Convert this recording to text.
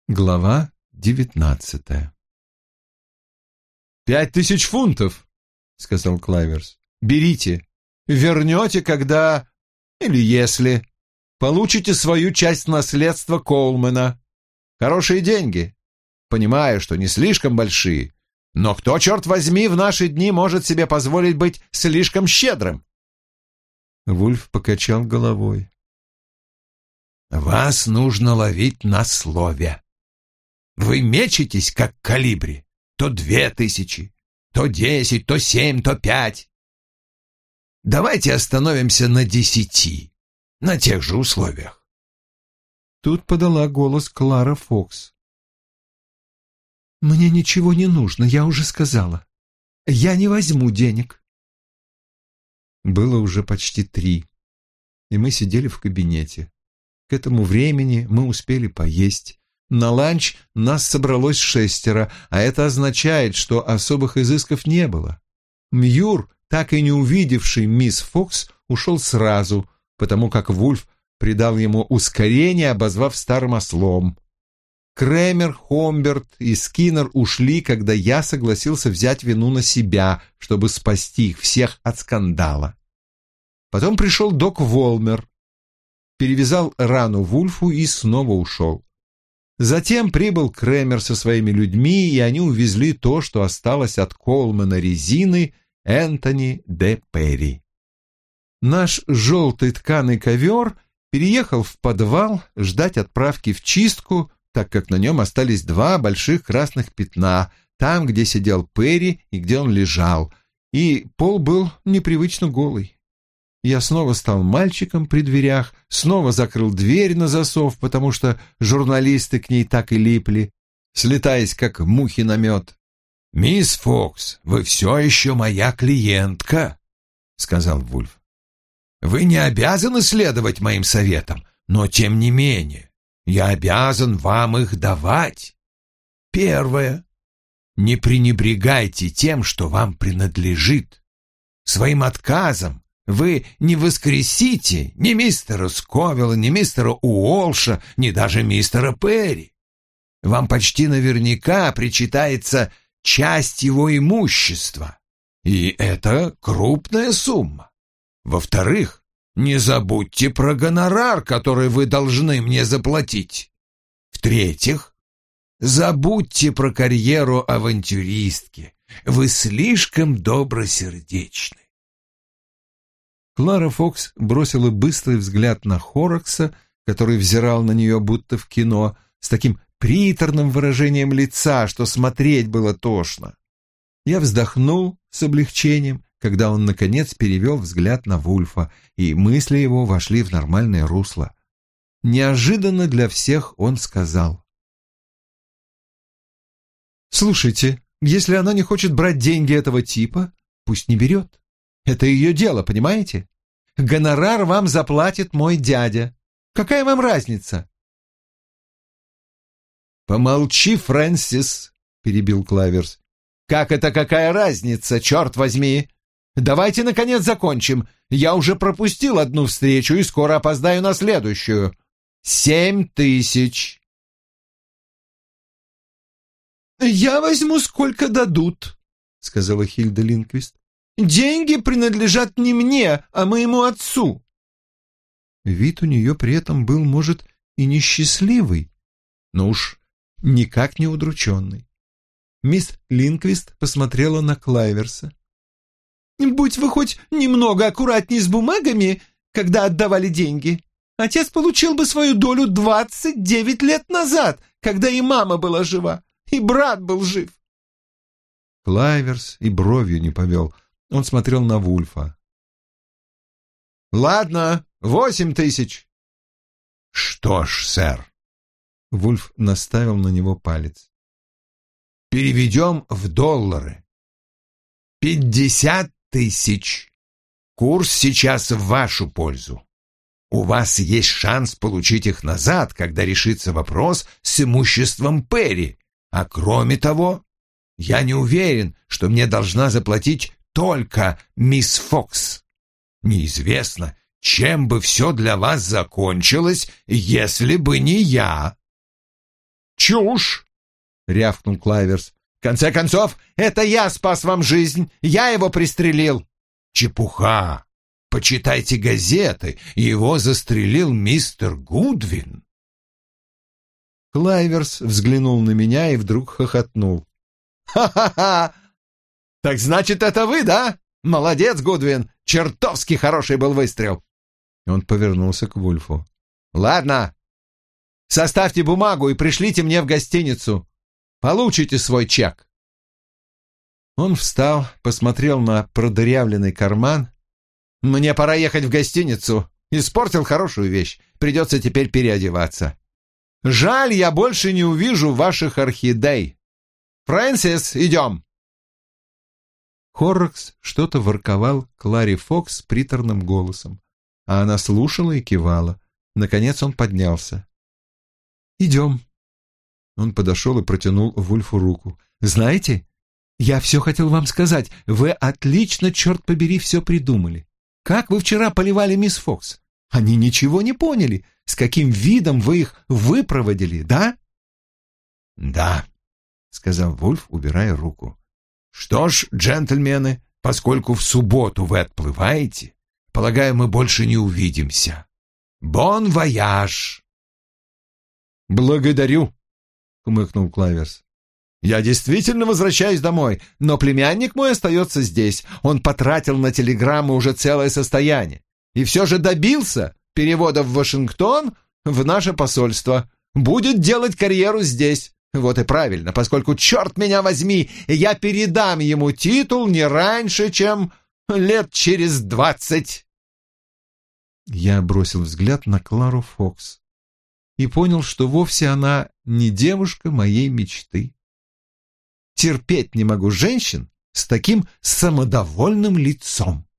Глава 19. 5000 фунтов, — сказал Клайверс. Берите. Вернете, когда... или если... получите свою часть наследства Коулмана. Хорошие деньги. Понимаю, что не слишком большие. Но кто, черт возьми, в наши дни может себе позволить быть слишком щедрым? Вульф покачал головой. Вас нужно ловить на слове. Вы мечетесь, как колибри. То 2000, то 10, то 7, то 5. Давайте остановимся на 10, на тех же условиях. Тут подала голос Клара Фокс. «Мне ничего не нужно, я уже сказала. Я не возьму денег». Было уже почти 3, и мы сидели в кабинете. К этому времени мы успели поесть. На ланч нас собралось 6, а это означает, что особых изысков не было. Мьюр, так и не увидевший мисс Фокс, ушел сразу, потому как Вульф придал ему ускорение, обозвав старым ослом. Кремер, Хомберт и Скиннер ушли, когда я согласился взять вину на себя, чтобы спасти их всех от скандала. Потом пришел док Волмер, перевязал рану Вульфу и снова ушел. Затем прибыл Кремер со своими людьми, и они увезли то, что осталось от Коулмана резины Энтони де Перри. Наш желтый тканый ковер переехал в подвал ждать отправки в чистку, так как на нем остались 2 больших красных пятна, там, где сидел Перри и где он лежал, и пол был непривычно голый. Я снова стал мальчиком при дверях, снова закрыл дверь на засов, потому что журналисты к ней так и липли, слетаясь, как мухи на мед. «Мисс Фокс, вы все еще моя клиентка», — сказал Вульф. «Вы не обязаны следовать моим советам, но, тем не менее, я обязан вам их давать. Первое. Не пренебрегайте тем, что вам принадлежит. Своим отказом вы не воскресите ни мистера Сковилла, ни мистера Уолша, ни даже мистера Перри. Вам почти наверняка причитается часть его имущества, и это крупная сумма. Во-вторых, не забудьте про гонорар, который вы должны мне заплатить. В-третьих, забудьте про карьеру авантюристки. Вы слишком добросердечны. Клара Фокс бросила быстрый взгляд на Хоррокса, который взирал на нее будто в кино, с таким приторным выражением лица, что смотреть было тошно. Я вздохнул с облегчением, когда он, наконец, перевел взгляд на Вульфа, и мысли его вошли в нормальное русло. Неожиданно для всех он сказал: «Слушайте, если она не хочет брать деньги этого типа, пусть не берет. Это ее дело, понимаете? Гонорар вам заплатит мой дядя. Какая вам разница?» «Помолчи, Фрэнсис», — перебил Клайверс. «Как это какая разница, черт возьми? Давайте, наконец, закончим. Я уже пропустил одну встречу и скоро опоздаю на следующую. 7000». «Я возьму, сколько дадут», — сказала Хильда Линквист. «Деньги принадлежат не мне, а моему отцу». Вид у нее при этом был, может, и несчастливый, но уж никак не удрученный. Мисс Линквист посмотрела на Клайверса. «Будь вы хоть немного аккуратней с бумагами, когда отдавали деньги, отец получил бы свою долю 29 лет назад, когда и мама была жива, и брат был жив». Клайверс и бровью не повел. Он смотрел на Вульфа. «Ладно, 8000». «Что ж, сэр», — Вульф наставил на него палец, «переведем в доллары. 50 000. Курс сейчас в вашу пользу. У вас есть шанс получить их назад, когда решится вопрос с имуществом Перри. А кроме того, я не уверен, что мне должна заплатить только мисс Фокс. Неизвестно, чем бы все для вас закончилось, если бы не я». «Чушь!» — рявкнул Клайверс. «В конце концов, это я спас вам жизнь, я его пристрелил». «Чепуха! Почитайте газеты, его застрелил мистер Гудвин». Клайверс взглянул на меня и вдруг хохотнул. «Ха-ха-ха! Так значит, это вы, да? Молодец, Гудвин! Чертовски хороший был выстрел!» Он повернулся к Вульфу. «Ладно, составьте бумагу и пришлите мне в гостиницу. Получите свой чек». Он встал, посмотрел на продырявленный карман. «Мне пора ехать в гостиницу. Испортил хорошую вещь. Придется теперь переодеваться. Жаль, я больше не увижу ваших орхидей. Фрэнсис, идем!» Хоррокс что-то ворковал Кларе Фокс приторным голосом, а она слушала и кивала. Наконец он поднялся. «Идем». Он подошел и протянул Вульфу руку. «Знаете, я все хотел вам сказать. Вы отлично, черт побери, все придумали. Как вы вчера поливали мисс Фокс? Они ничего не поняли. С каким видом вы их выпроводили, да?» «Да», — сказал Вульф, убирая руку. «Что ж, джентльмены, поскольку в субботу вы отплываете, полагаю, мы больше не увидимся. Бон вояж!» «Благодарю», — хмыкнул Клайверс. «Я действительно возвращаюсь домой, но племянник мой остается здесь. Он потратил на телеграммы уже целое состояние. И все же добился перевода в Вашингтон в наше посольство. Будет делать карьеру здесь. Вот и правильно, поскольку, черт меня возьми, я передам ему титул не раньше, чем лет через 20. Я бросил взгляд на Клару Фокс и понял, что вовсе она не девушка моей мечты. Терпеть не могу женщин с таким самодовольным лицом.